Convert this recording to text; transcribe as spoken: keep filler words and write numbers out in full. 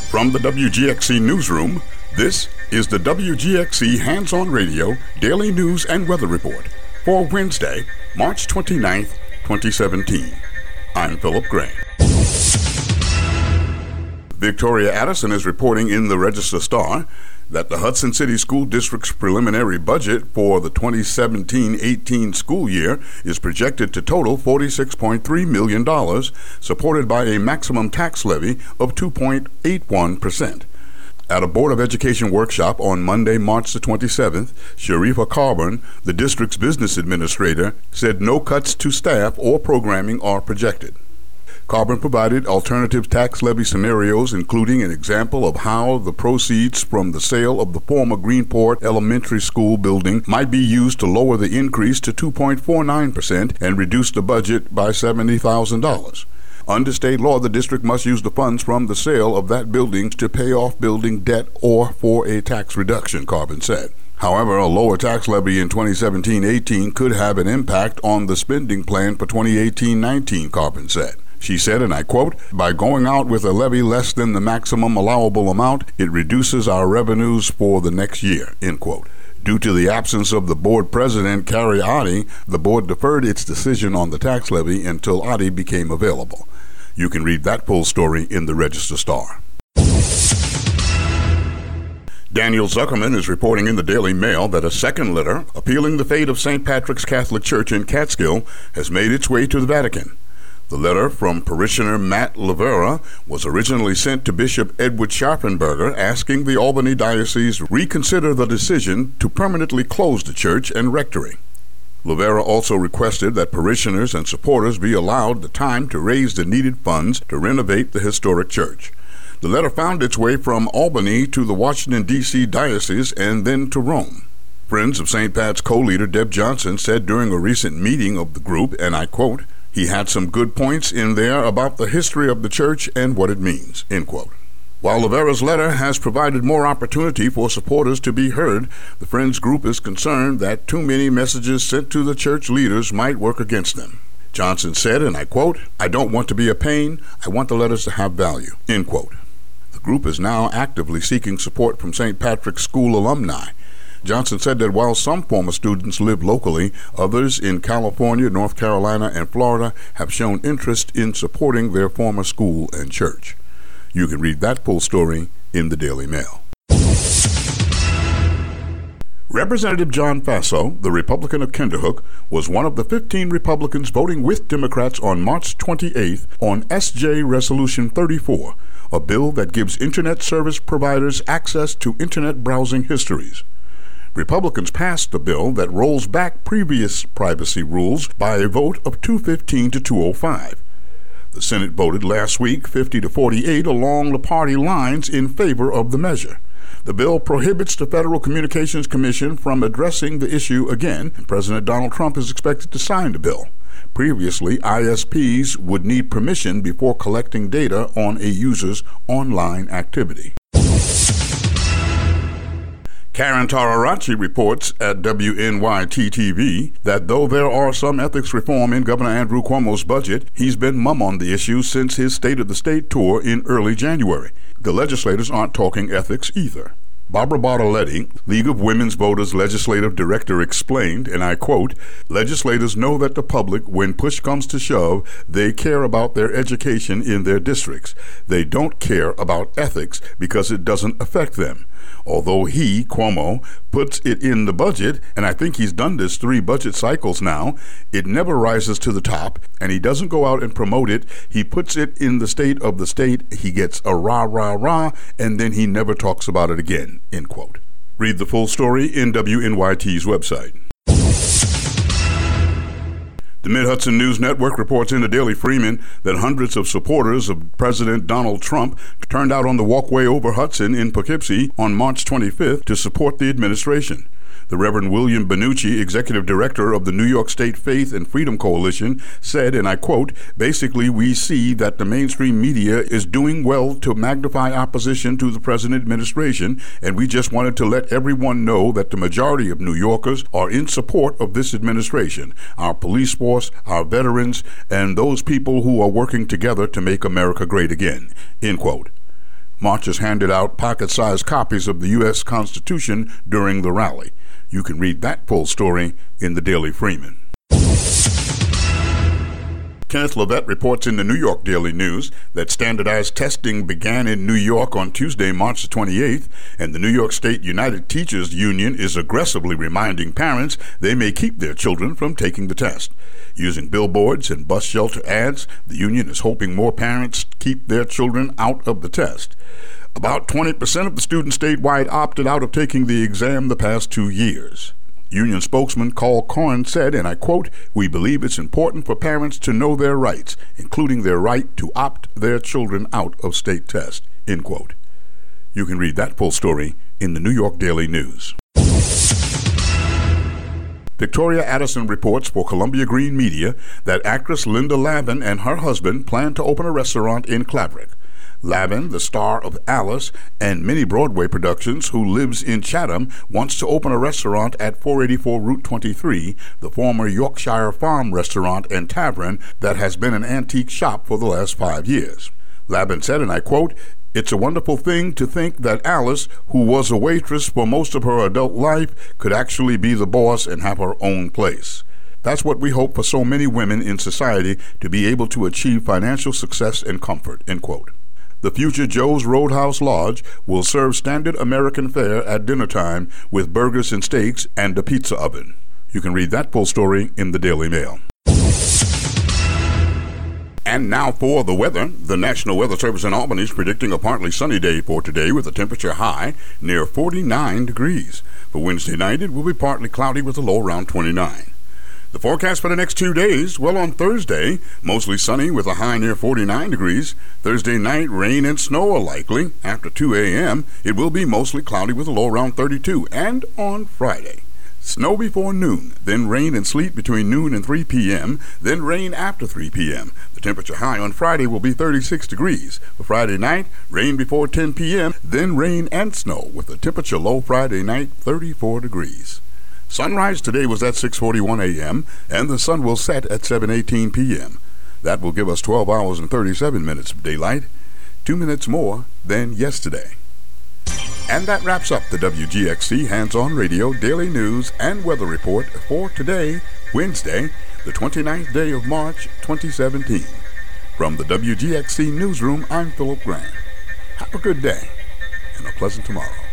From the W G X C Newsroom, this is the W G X C Hands-On Radio Daily News and Weather Report for Wednesday, March twenty-ninth, twenty seventeen. I'm Philip Gray. Victoria Addison is reporting in the Register-Star that the Hudson City School District's preliminary budget for the twenty seventeen eighteen school year is projected to total forty-six point three million dollars, supported by a maximum tax levy of two point eight one percent. At a Board of Education workshop on Monday, March the twenty-seventh, Sharifa Carburn, the district's business administrator, said no cuts to staff or programming are projected. Carburn provided alternative tax levy scenarios, including an example of how the proceeds from the sale of the former Greenport Elementary School building might be used to lower the increase to two point four nine percent and reduce the budget by seventy thousand dollars. Under state law, the district must use the funds from the sale of that building to pay off building debt or for a tax reduction, Carburn said. However, a lower tax levy in twenty seventeen eighteen could have an impact on the spending plan for twenty eighteen nineteen, Carburn said. She said, and I quote, "By going out with a levy less than the maximum allowable amount, it reduces our revenues for the next year," end quote. Due to the absence of the board president, Carrie Oddie, the board deferred its decision on the tax levy until Oddie became available. You can read that full story in the Register-Star. Daniel Zuckerman is reporting in the Daily Mail that a second letter appealing the fate of Saint Patrick's Catholic Church in Catskill has made its way to the Vatican. The letter from parishioner Matt Lavera was originally sent to Bishop Edward Scharfenberger asking the Albany Diocese reconsider the decision to permanently close the church and rectory. Lavera also requested that parishioners and supporters be allowed the time to raise the needed funds to renovate the historic church. The letter found its way from Albany to the Washington, D C Diocese and then to Rome. Friends of Saint Pat's co-leader Deb Johnson said during a recent meeting of the group, and I quote, "He had some good points in there about the history of the church and what it means," end quote. While Lavera's letter has provided more opportunity for supporters to be heard, the Friends group is concerned that too many messages sent to the church leaders might work against them. Johnson said, and I quote, "I don't want to be a pain. I want the letters to have value," end quote. The group is now actively seeking support from Saint Patrick's School alumni. Johnson said that while some former students live locally, others in California, North Carolina, and Florida have shown interest in supporting their former school and church. You can read that full story in the Daily Mail. Representative John Faso, the Republican of Kinderhook, was one of the fifteen Republicans voting with Democrats on March twenty-eighth on S J Resolution thirty-four, a bill that gives Internet service providers access to Internet browsing histories. Republicans passed the bill that rolls back previous privacy rules by a vote of two fifteen to two oh five. The Senate voted last week fifty to forty-eight along the party lines in favor of the measure. The bill prohibits the Federal Communications Commission from addressing the issue again, and President Donald Trump is expected to sign the bill. Previously, I S Ps would need permission before collecting data on a user's online activity. Karen Tararachi reports at W N Y T T V that though there are some ethics reform in Governor Andrew Cuomo's budget, he's been mum on the issue since his State of the State tour in early January. The legislators aren't talking ethics either. Barbara Bartoletti, League of Women's Voters Legislative Director, explained, and I quote, "Legislators know that the public, when push comes to shove, they care about their education in their districts. They don't care about ethics because it doesn't affect them. Although he, Cuomo, puts it in the budget, and I think he's done this three budget cycles now, it never rises to the top, and he doesn't go out and promote it. He puts it in the state of the state, he gets a rah, rah, rah, and then he never talks about it again," end quote. Read the full story in W N Y T's website. The Mid-Hudson News Network reports in the Daily Freeman that hundreds of supporters of President Donald Trump turned out on the walkway over Hudson in Poughkeepsie on March twenty-fifth to support the administration. The Reverend William Benucci, executive director of the New York State Faith and Freedom Coalition, said, and I quote, "Basically, we see that the mainstream media is doing well to magnify opposition to the present administration, and we just wanted to let everyone know that the majority of New Yorkers are in support of this administration, our police force, our veterans, and those people who are working together to make America great again," end quote. Marchers handed out pocket-sized copies of the U S Constitution during the rally. You can read that full story in the Daily Freeman. Kenneth Levett reports in the New York Daily News that standardized testing began in New York on Tuesday, March the twenty-eighth, and the New York State United Teachers Union is aggressively reminding parents they may keep their children from taking the test. Using billboards and bus shelter ads, the union is hoping more parents keep their children out of the test. About twenty percent of the students statewide opted out of taking the exam the past two years. Union spokesman Carl Korn said, and I quote, "We believe it's important for parents to know their rights, including their right to opt their children out of state tests," end quote. You can read that full story in the New York Daily News. Victoria Addison reports for Columbia Green Media that actress Linda Lavin and her husband plan to open a restaurant in Claverick. Lavin, the star of Alice and many Broadway productions, who lives in Chatham, wants to open a restaurant at four eighty-four Route twenty-three, the former Yorkshire Farm restaurant and tavern that has been an antique shop for the last five years. Lavin said, and I quote, "It's a wonderful thing to think that Alice, who was a waitress for most of her adult life, could actually be the boss and have her own place. That's what we hope for so many women in society, to be able to achieve financial success and comfort," end quote. The future Joe's Roadhouse Lodge will serve standard American fare at dinner time with burgers and steaks and a pizza oven. You can read that full story in the Daily Mail. And now for the weather. The National Weather Service in Albany is predicting a partly sunny day for today with a temperature high near forty-nine degrees. For Wednesday night, it will be partly cloudy with a low around twenty-nine. The forecast for the next two days, well, on Thursday, mostly sunny with a high near forty-nine degrees. Thursday night, rain and snow are likely. After two a.m., it will be mostly cloudy with a low around thirty-two. And on Friday, snow before noon, then rain and sleet between noon and three p.m., then rain after three p.m. The temperature high on Friday will be thirty-six degrees. For Friday night, rain before ten p.m., then rain and snow with the temperature low Friday night, thirty-four degrees. Sunrise today was at six forty-one a.m., and the sun will set at seven eighteen p.m. That will give us twelve hours and thirty-seven minutes of daylight, two minutes more than yesterday. And that wraps up the W G X C Hands-On Radio Daily News and Weather Report for today, Wednesday, the twenty-ninth day of March, twenty seventeen. From the W G X C Newsroom, I'm Philip Grant. Have a good day and a pleasant tomorrow.